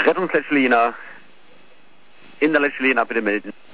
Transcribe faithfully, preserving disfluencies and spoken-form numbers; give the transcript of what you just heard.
Rettungsleitstelle Jena. In der Leitstelle Jena bitte melden.